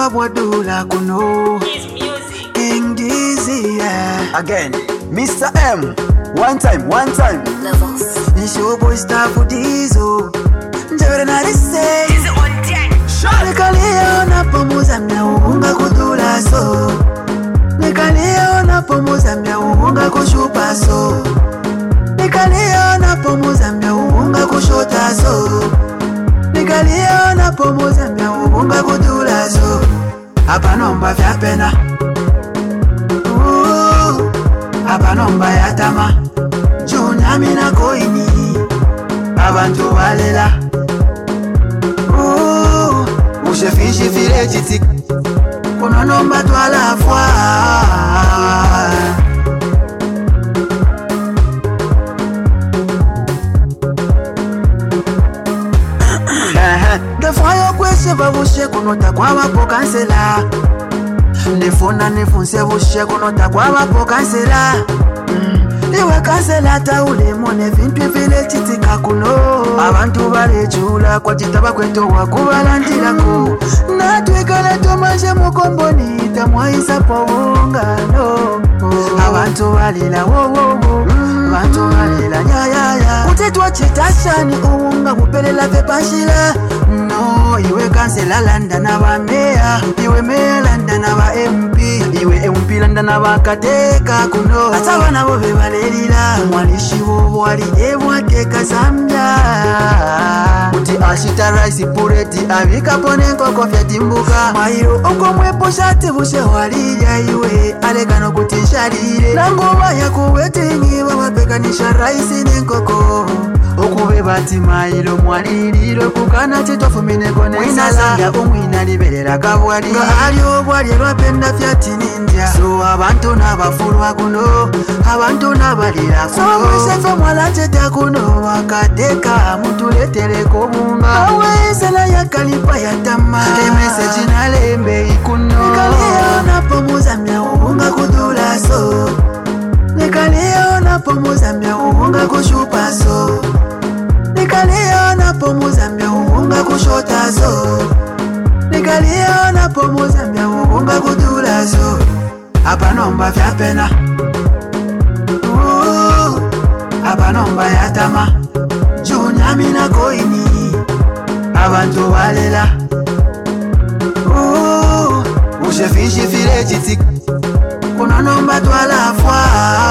ubunga bwadula kuno. King Dizzy, yeah. Again, Mr. M. One time. Levels. It's your boy Staff Dizo. Njavere na lise. Dizzy on deck. Nikalia unapomuza mna ubunga kudula so. Nikalia unapomuza mna ubunga kushupa so. Nikalia unapomuza mna ubunga kushota so. Nikalia unapomuza mna ubunga kudula so. Hapa nomba vya pena. Hapa nomba ya tama. Junyami na koini. Abantu walela. Ushefishi file chitik. Kono nomba twala fwa. Defwa yo kweshe vavushe kunota kwa wapo kansela. Nefuna nefunse vushe kunota kwa wapo kansela. Iwe kansela taule mone vintu vile chitika kuno. Abantu balechula kwa chitaba kweto wakubalandirako. Natwekala tomaje mukomboni tamwaisa powungano. Abantu balila wo. Abantu balila ya. Utetwa chitashani uunga kupelela vepashila. No, iwe kansela landa na ba mea. Iwe mea landa na ba MP. Iwe MP landa na ba kateka kuno. Ataba nabo bebalelila. Mwalishi bo wali ebwateka zamya. Uti ashita rice pureti abika pone nkoko fya timbuka. Mairo oko mwepo shate bushe wali ya iwe. Alekano kutisharire. Nangoba ya kuwetingi wapekanisha rice ni nkoko. Okube bati mailo mwalililo kukana chitofu mineko nesala. Ya umwina liberera kabwali. Nga alio bwali lwapenda fyati ninja. So abantu nabafulwa kuno. Abantu nabalira kuno. So mwisefe mwala cheta kuno. Wakateka mutuletere kubunga. Awe sela ya kalipa ya tama. Message na lembe ikuno. Nikalia unapomuza mya ubunga kudula so. Nikalia unapomuza mya ubunga kushupa so. Nikalia unapomuza mya ubunga kushota so. Nikalia unapomuza mya ubunga kudula so. Hapa nomba vya pena. Hapa nomba ya tama. Junyami na koini. Abantu walela. Ushefishi file chitik. Kuna nomba twala fwa.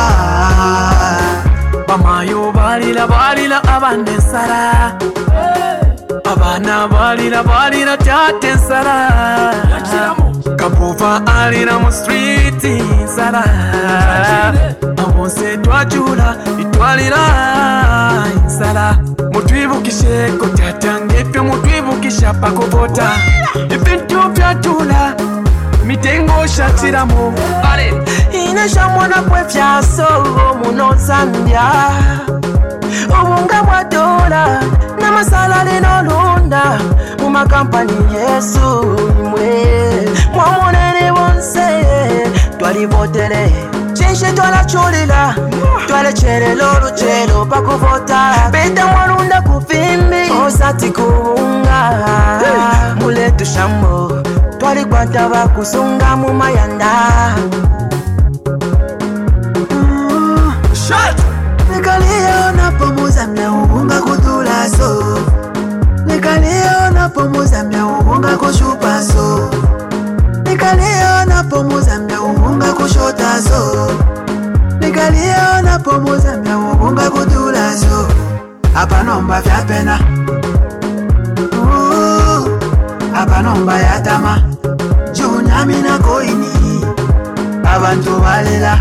Bamayo balila abande sara. Abana balila tate sara. Kapuva alira mu street sara. Abose twajula itwalira sara. Mutwibukishe ko tatange pyo mutwibukisha pakobota. Ibintu byatula mitengo shatiramo. Inesha mwana kwe fyaso muno Zambia. Ubunga bwa dola na masala lino lunda. Uma kampani Yesu imwe. Mwamonene bonse twali votere. Chenche twala chulila. Twale chere lolu chelo pakuvota. Beta mwarunda kufimbi. Osati kubunga. Muletu shambo. Twali kwanta bakusunga mu mayanda. Nikalia unapomuza mya ubunga kudula so. Nikalia unapomuza mya ubunga kushupa so. Nikalia unapomuza mya ubunga kushota so. Nikalia unapomuza mya ubunga kudula so. Hapa nomba vya pena. Hapa nomba ya tama. Junyami na koini. Abantu walela.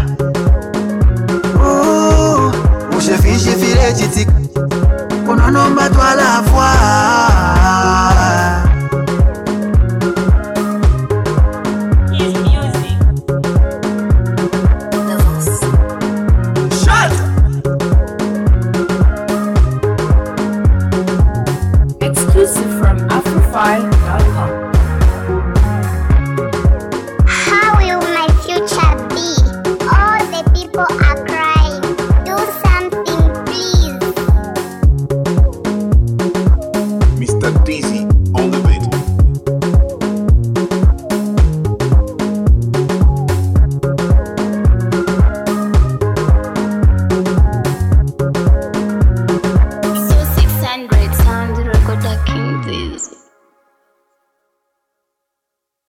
Ushefishi file chitik. Kuna nomba twala fwa. Levels. Exclusive from Afrofile.com. How will my future be? All the people are crying. Do something, please. Mr. Dizzy.